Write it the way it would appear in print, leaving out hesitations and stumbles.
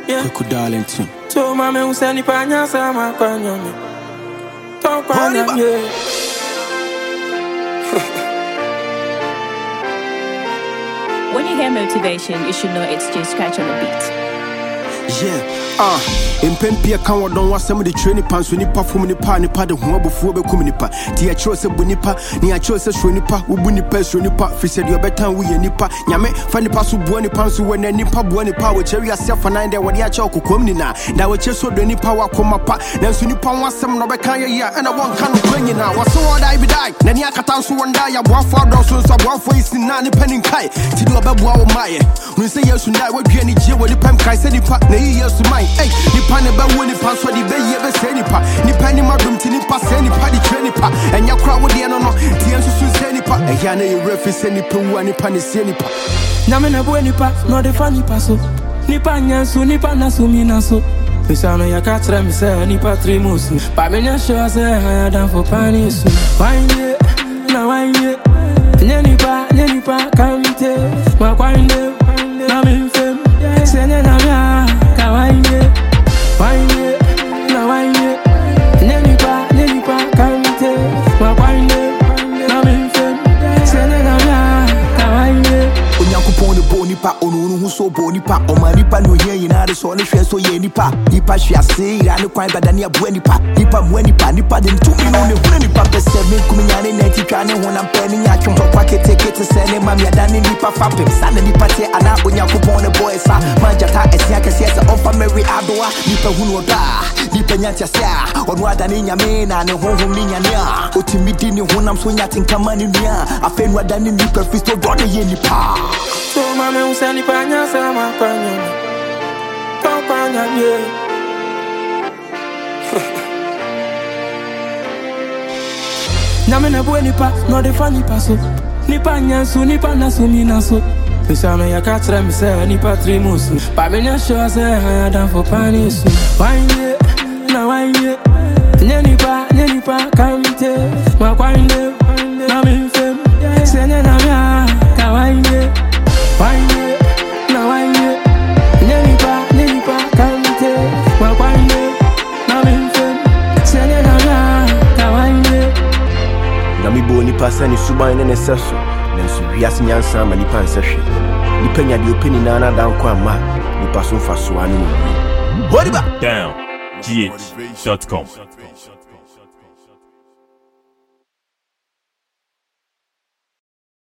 Kuku darling too. So mame useni panya sama kwa nyame. Kwa nyame. When you hear motivation, you should know it's just Scratch on the beat. Impempia can what don't want some of the training pants when you perform the party part of one before becoming nipa. Tia chose a bunipa, near chose a shunipa, ubunipa, shunipa, fished your better we a nipa. Yame, funny pass of buoni pants when a nipa buoni power, cherry yourself and I what ya choco comnina. Now a chest with any power come up, then sunipa wants some Nobakaya, and I want kind of bringing now. What's so what I be die? Then Yakatansu one die, I want 4 dollars, I want for is in 9 penny kai. To do a babu my. We say yes to that, what you any jail with the pump kai said nipa, years to mine. Hey, nipa never win the pass for the bay ever say nipa. Nipa ni madum to nipa say nipa the train nipa. And your crowd with the no, the answer to say nipa. And yana you reference nipa who and nipa ni say nipa. Namena boy nipa, no the funny paso. Nipa nyansu, nipa nasu minaso. Misano ya katra mi say nipa 3 months. But me not sure say I done for panis. Wine ye, na wine ye. Nyanipa, kamite. Ma wine ye, na mi fem. Senya na mia, ka wine ye. Wine ye, na wine ye. Nyanipa, kamite. Ma wine ye, na mi fem. Senya na mia, ka wine ye. Onyankopon de bonipa onu hu so bonipa o manipa no hia yina de so ne hwe so ye nipa nipa hwe ase ira ne kwan badane abu nipa nipa mu nipa de ntumi no ne hu nipa pese me kuminya ne nati twa ne ho na mpani nya twon kwa kete se ne mam ya dane nipa fapem sa ne nipa te ana onyankopon ne boy sa manjata esia kese se ofa mary adoa nipa hu no da nipa nya tia sia onu adane nyame na ne honhom ni nya ne a otimidi ne honam so nya tinkama ne nua afenu adane nipa fisto do ne ye nipa. So mame useni panya sama kwa nyame. Kwa nyame. Nyame na boy nipa, no the funny paso. Nipa nyansu, nipa nasu minaso. Misano ya katra mi say nipa 3 months. But me not sure say I done for panis. Wine ye, na wine ye. Nyanipa, kamite. Ma wine ye, na mi fem. Senya na mia, ka wine ye. Wine ye, na wine ye. Nyanipa, kamite. Ma wine ye, na mi fem. Senya na mia, ka wine ye. Na mi bo nipa sani suban ne seso. Nenso wiase nyansa ma nipa nsehwe. Nipa nya de openi na na dan kwa ma. Nipa so fa so anu. Down. GH.com